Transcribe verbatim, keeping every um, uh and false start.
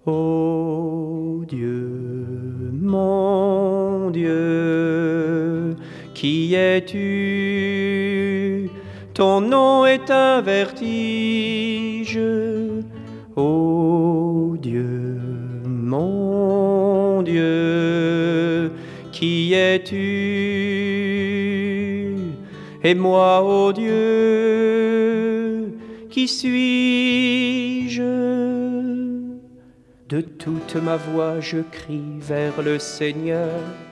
Ô Dieu, mon Dieu, qui es-tu? Ton nom est un vertige. Ô Dieu, mon Dieu, qui es-tu? Et moi, ô Dieu, qui suis-je? De toute ma voix je crie vers le Seigneur.